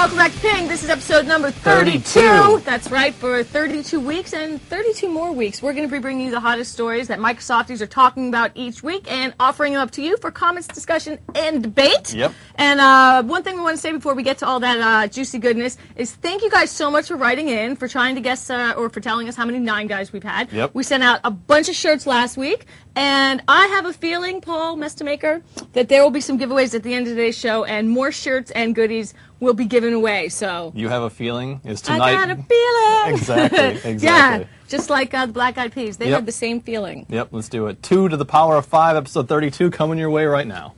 welcome back to Ping. This is episode number 32. That's right, for 32 weeks and 32 more weeks. We're going to be bringing you the hottest stories that Microsofties are talking about each week and offering them up to you for comments, discussion, and debate. Yep. And one thing we want to say before we get to all that juicy goodness is thank you guys so much for writing in, for trying to guess, or for telling us how many 9 guys we've had. Yep. We sent out a bunch of shirts last week, and I have a feeling, Paul Mestamaker, that there will be some giveaways at the end of today's show, and more shirts and goodies will be given away. So you have a feeling? Is tonight? I got a feeling. Exactly. Yeah, just like the Black Eyed Peas, they Yep. had the same feeling. Yep. Let's do it. 2 to the power of 5, episode 32, coming your way right now.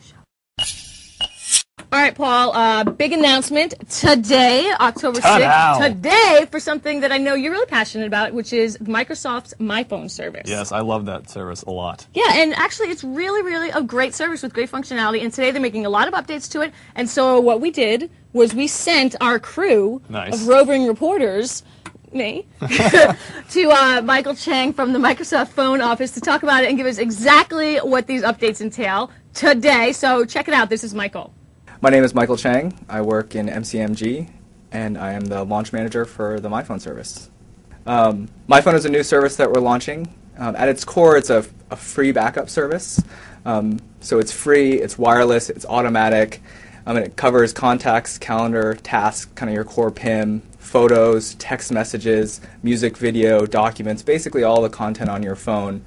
All right, Paul, big announcement today, October 6th, today, for something that I know you're really passionate about, which is Microsoft's MyPhone service. Yes, I love that service a lot. Yeah, and actually it's really, really a great service with great functionality, and today they're making a lot of updates to it, and so what we did was we sent our crew of roving reporters, me, to Michael Chang from the Microsoft phone office to talk about it and give us exactly what these updates entail today, so check it out. This is Michael. My name is Michael Chang. I work in MCMG, and I am the launch manager for the MyPhone service. MyPhone is a new service that we're launching. At its core, it's a free backup service. So it's free, it's wireless, it's automatic, and it covers contacts, calendar, tasks, kind of your core PIM, photos, text messages, music, video, documents, basically all the content on your phone.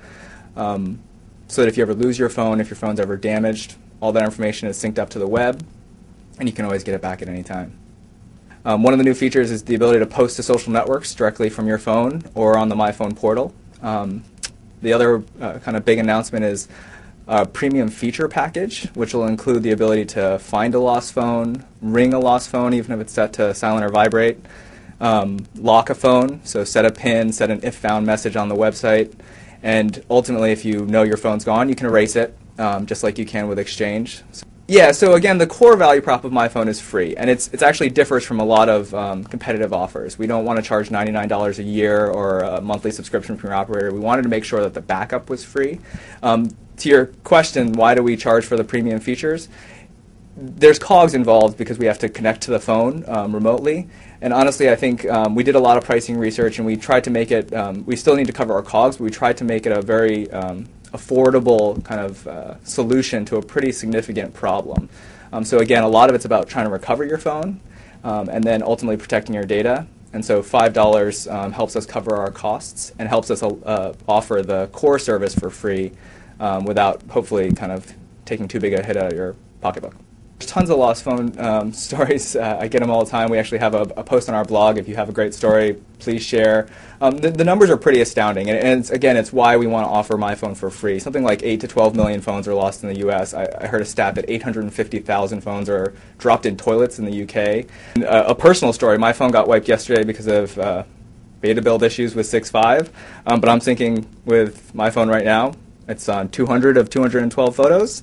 So that if you ever lose your phone, if your phone's ever damaged, all that information is synced up to the web, and you can always get it back at any time. One of the new features is the ability to post to social networks directly from your phone or on the MyPhone portal. The other kind of big announcement is a premium feature package, which will include the ability to find a lost phone, ring a lost phone even if it's set to silent or vibrate, lock a phone, so set a PIN, set an if found message on the website, and ultimately if you know your phone's gone, you can erase it, just like you can with Exchange. Yeah, so again, the core value prop of MyPhone is free, and it's actually differs from a lot of competitive offers. We don't want to charge $99 a year or a monthly subscription from your operator. We wanted to make sure that the backup was free. To your question, why do we charge for the premium features? There's COGS involved because we have to connect to the phone remotely, and honestly, I think we did a lot of pricing research, and we tried to make it, we still need to cover our COGS, but we tried to make it a very affordable kind of solution to a pretty significant problem. So again, a lot of it's about trying to recover your phone and then ultimately protecting your data. And so $5 helps us cover our costs and helps us offer the core service for free without hopefully kind of taking too big a hit out of your pocketbook. There's tons of lost phone stories. I get them all the time. We actually have a post on our blog. If you have a great story, please share. The numbers are pretty astounding, and again, it's why we want to offer MyPhone for free. Something like 8 to 12 million phones are lost in the U.S. I heard a stat that 850,000 phones are dropped in toilets in the U.K. A personal story, my phone got wiped yesterday because of beta build issues with 6.5, but I'm syncing with my phone right now. It's on 200 of 212 photos.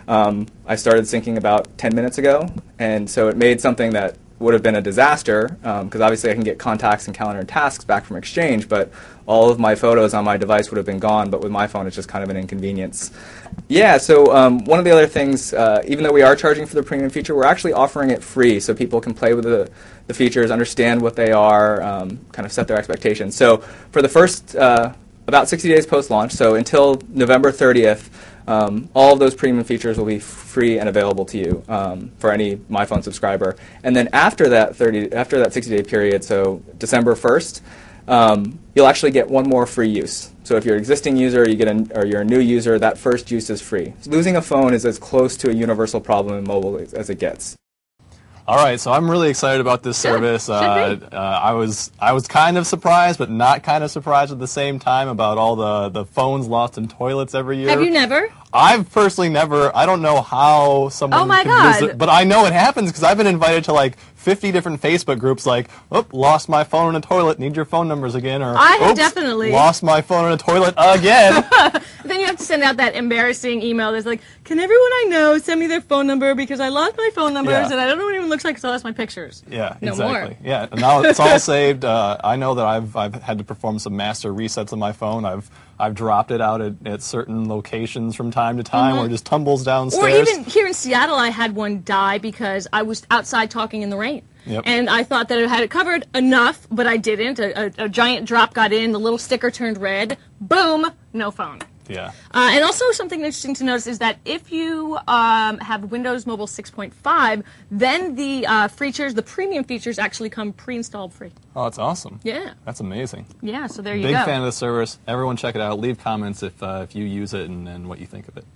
I started syncing about 10 minutes ago, and so it made something that would have been a disaster, because obviously I can get contacts and calendar and tasks back from Exchange, but all of my photos on my device would have been gone, but with my phone it's just kind of an inconvenience. Yeah, so one of the other things, even though we are charging for the premium feature, we're actually offering it free so people can play with the features, understand what they are, kind of set their expectations. So for the first about 60 days post-launch, so until November 30th, all of those premium features will be free and available to you for any MyPhone subscriber. And then after that 60-day period, so December 1st, you'll actually get one more free use. So if you're an existing user, or you're a new user, that first use is free. So losing a phone is as close to a universal problem in mobile as it gets. All right, so I'm really excited about this service. I was kind of surprised, but not kind of surprised at the same time about all the phones lost in toilets every year. Have you never? I've personally never. I don't know how someone. Oh my can God! visit, but I know it happens because I've been invited to like 50 different Facebook groups. Like, "Oop, lost my phone in a toilet. Need your phone numbers again." Or I have "Oops, definitely lost my phone in a toilet again." Then you have to send out that embarrassing email that's like, "Can everyone I know send me their phone number because I lost my phone numbers and I don't know what it even looks like because I lost my pictures." Yeah, no exactly. More. Yeah, now it's all saved. I know that I've had to perform some master resets on my phone. I've dropped it out at certain locations from time to time where it just tumbles downstairs. Or even here in Seattle, I had one die because I was outside talking in the rain. Yep. And I thought that it had it covered enough, but I didn't. A giant drop got in, the little sticker turned red, boom, no phone. Yeah. And also something interesting to notice is that if you have Windows Mobile 6.5, then the features, the premium features, actually come pre-installed free. Oh, that's awesome. Yeah. That's amazing. Yeah, so there you go. Big fan of the service. Everyone check it out. Leave comments if you use it and what you think of it.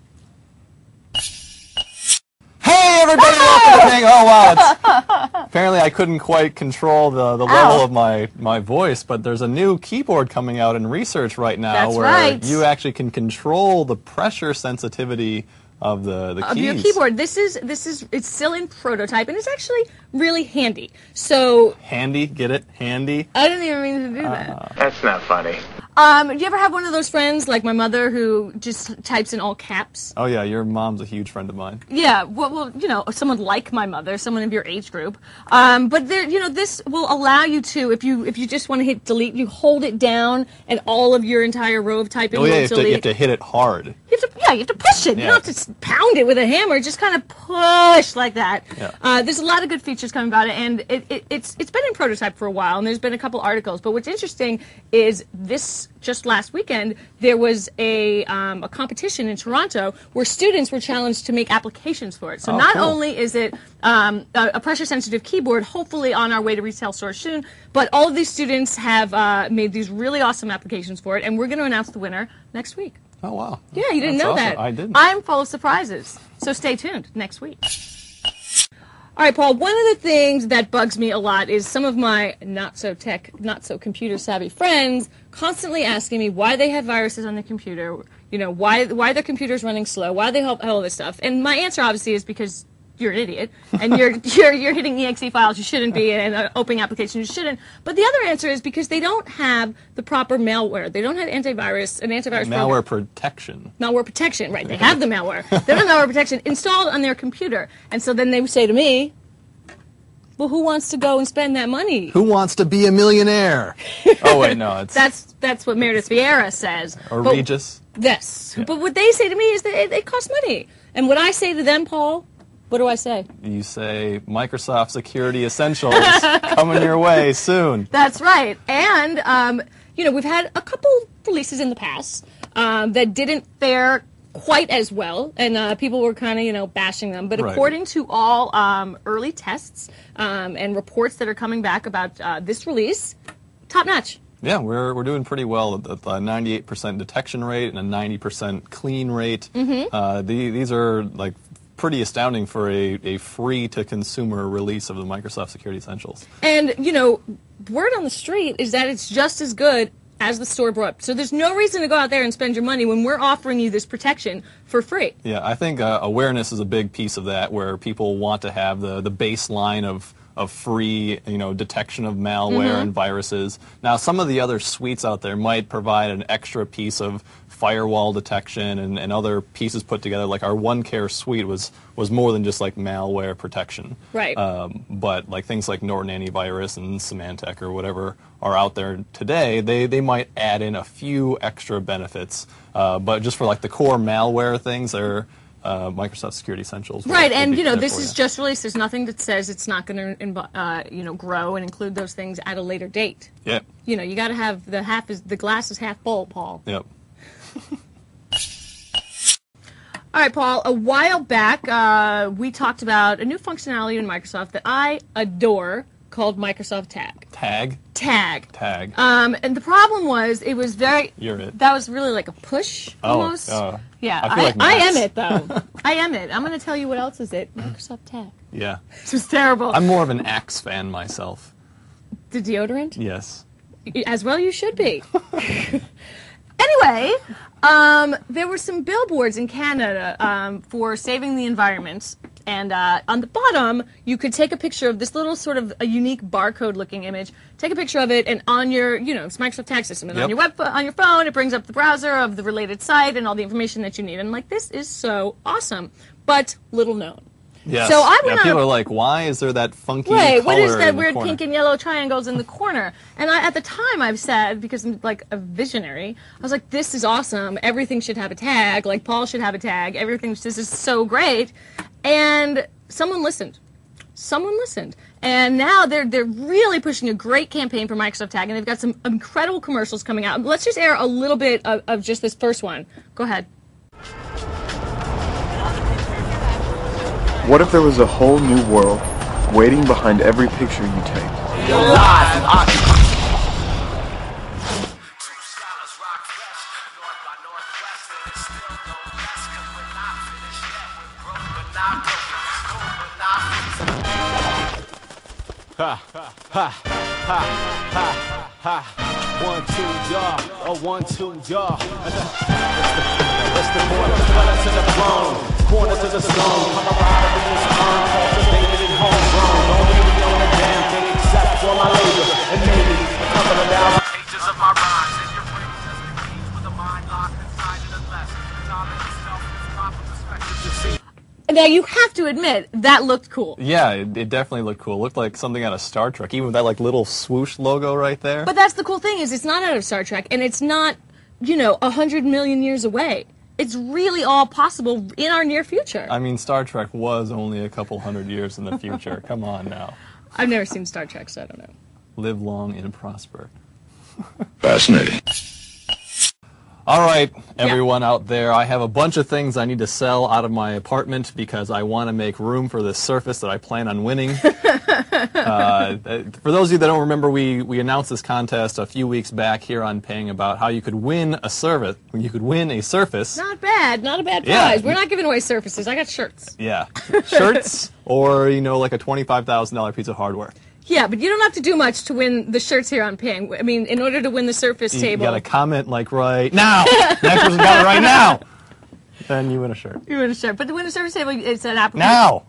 Hey, everybody! Welcome to Hang. Oh, wow. Apparently, I couldn't quite control the level of my voice, but there's a new keyboard coming out in research right now That's where right. you actually can control the pressure sensitivity of the keys. Of your keyboard. It's still in prototype, and it's actually really handy. So Handy, get it? Handy. I didn't even mean to do that. That's not funny. Do you ever have one of those friends like my mother who just types in all caps? Oh yeah, your mom's a huge friend of mine. Yeah, well, someone like my mother, someone of your age group. But there, this will allow you to, if you just want to hit delete, you hold it down, and all of your entire row of typing Oh yeah, will you delete. have to hit it hard. You have to push it. Yeah. You don't have to pound it with a hammer. Just kind of push like that. Yeah. There's a lot of good features coming about it, and it's been in prototype for a while, and there's been a couple articles. But what's interesting is just last weekend, there was a competition in Toronto where students were challenged to make applications for it. So not cool. only is it a pressure-sensitive keyboard, hopefully on our way to retail stores soon, but all of these students have made these really awesome applications for it, and we're going to announce the winner next week. Oh wow. Yeah, you didn't That's know awesome. that. I didn't. I'm full of surprises. So stay tuned next week. All right, Paul, one of the things that bugs me a lot is some of my not-so-tech, not-so-computer-savvy friends constantly asking me why they have viruses on their computer, why their computer's running slow, why they have all this stuff. And my answer, obviously, is because you're an idiot, and you're hitting exe files you shouldn't be, and opening applications you shouldn't. But the other answer is because they don't have the proper malware. They don't have an antivirus Malware program. protection. Malware protection, right. They have the malware. They don't have malware protection installed on their computer. And so then they would say to me, well, who wants to go and spend that money? Who wants to be a millionaire? Oh wait, no, it's That's what Meredith Vieira says. or But- Regis. Yes. Yeah. But what they say to me is that it costs money. And what I say to them, Paul, what do I say? You say Microsoft Security Essentials coming your way soon. That's right. And, we've had a couple releases in the past that didn't fare quite as well, and people were kind of, bashing them. But Right. according to all early tests and reports that are coming back about this release, top notch. Yeah, we're doing pretty well at the 98% detection rate and a 90% clean rate. Mm-hmm. These are like pretty astounding for a free-to-consumer release of the Microsoft Security Essentials. And, word on the street is that it's just as good as the store bought. So there's no reason to go out there and spend your money when we're offering you this protection for free. Yeah, I think awareness is a big piece of that, where people want to have the baseline of free, detection of malware and viruses. Now, some of the other suites out there might provide an extra piece of firewall detection and other pieces put together. Like our OneCare suite was more than just like malware protection. Right. But like things like Norton Antivirus and Symantec or whatever are out there today, they might add in a few extra benefits. But just for like the core malware things, they're Microsoft Security Essentials. Right, and will be there this for is you. just released. There's nothing that says it's not going to, grow and include those things at a later date. Yep. You got to have the glass is half full, Paul. Yep. All right, Paul. A while back, we talked about a new functionality in Microsoft that I adore called Microsoft Tag. Tag. And the problem was it was very. You're it. That was really like a push almost. Yeah, I feel like I am Max. it though. I am it. I'm going to tell you what else is it. Microsoft Tag. Yeah. This was terrible. I'm more of an Axe fan myself. The deodorant. Yes. As well you should be. Anyway, there were some billboards in Canada for saving the environment. And on the bottom, you could take a picture of this little sort of a unique barcode-looking image. Take a picture of it, and on your, it's Microsoft Tag System. And on your phone, it brings up the browser of the related site and all the information that you need. And this is so awesome, but little known. Yes. So I went on people are like, why is there that funky Right, color what is in that the weird corner? pink and yellow triangles in the corner? And at the time I've said, because I'm like a visionary, I was like, this is awesome. Everything should have a tag. Like Paul should have a tag. This is so great. And someone listened. And now they're really pushing a great campaign for Microsoft Tag, and they've got some incredible commercials coming out. Let's just air a little bit of just this first one. Go ahead. What if there was a whole new world waiting behind every picture you take? Ha, ha, ha, ha, ha, ha. 1, 2, y'all. Oh, 1, 2, y'all. It's the corner to the throne, corner to the stone. Come around in this urn, cultivated and homegrown. Don't leave me on a damn thing except for my labor and maybe a couple of thousand pages of my rhymes. And your brain just begins with a mind locked inside of the left. Time itself is proper perspective to see. Now, you have to admit, that looked cool. Yeah, it definitely looked cool. It looked like something out of Star Trek, even with that like little swoosh logo right there. But that's the cool thing, is it's not out of Star Trek, and it's not, 100 million years away. It's really all possible in our near future. I mean, Star Trek was only a couple hundred years in the future. Come on now. I've never seen Star Trek, so I don't know. Live long and prosper. Fascinating. All right, everyone out there, I have a bunch of things I need to sell out of my apartment because I want to make room for this Surface that I plan on winning. For those of you that don't remember, we announced this contest a few weeks back here on Ping about how you could win a Surface. Not bad, not a bad prize. Yeah. We're not giving away Surfaces. I got shirts. Yeah, shirts or like a $25,000 piece of hardware. Yeah, but you don't have to do much to win the shirts here on Ping. I mean, in order to win the Surface table... You got to comment like right now. Next person got it right now. Then you win a shirt. You win a shirt. But to win the Surface table, it's an application. Now.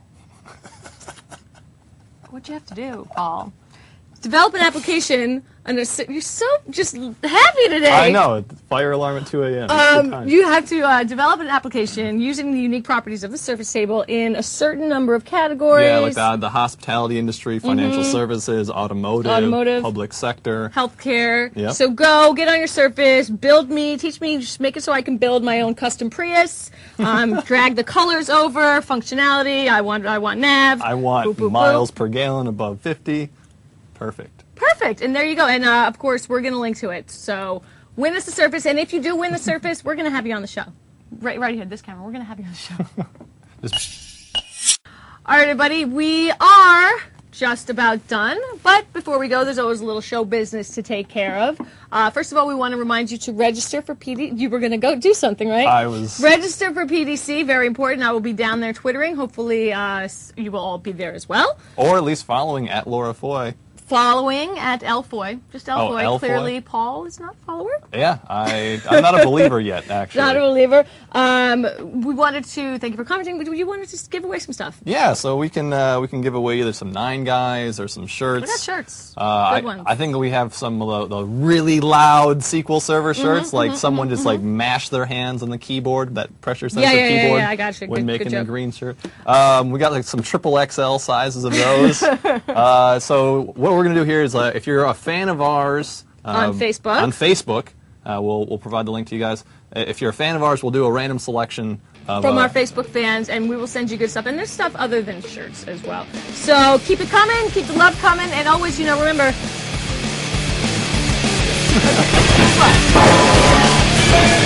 What you have to do, Paul? Develop an application. And you're so just happy today. I know. Fire alarm at 2 a.m. You have to develop an application using the unique properties of the Surface table in a certain number of categories. Yeah, like the hospitality industry, financial services, automotive, public sector. Healthcare. Yep. So go, get on your Surface, build me, teach me, just make it so I can build my own custom Prius, drag the colors over, functionality, I want nav. I want boop, boop, miles boop. per gallon above 50. Perfect. Perfect, and there you go. And of course, we're going to link to it. So win us the Surface, and if you do win the Surface, we're going to have you on the show. Right here, this camera. We're going to have you on the show. All right, everybody, we are just about done. But before we go, there's always a little show business to take care of. First of all, we want to remind you to register for PDC. You were going to go do something, right? I was. Register for PDC, very important. I will be down there twittering. Hopefully, you will all be there as well. Or at least following at Laura Foy. Following at Elfoy. Just Elfoy. Elfoy. Clearly, Paul is not a follower. Yeah, I'm not a believer yet, actually. Not a believer. We wanted to thank you for commenting, but you wanted to just give away some stuff. Yeah, so we can give away either some 9 guys or some shirts. We got shirts. Good ones. I think we have some of the really loud SQL Server shirts, like someone just like mashed their hands on the keyboard, that pressure sensor keyboard. Yeah, I got you. When good making job. a green shirt. We got like some XXL sizes of those. So what we're going to do here is if you're a fan of ours on Facebook, we'll provide the link to you guys. If you're a fan of ours, we'll do a random selection of, from our Facebook fans, and we will send you good stuff. And there's stuff other than shirts as well. So keep it coming, keep the love coming, and always, remember.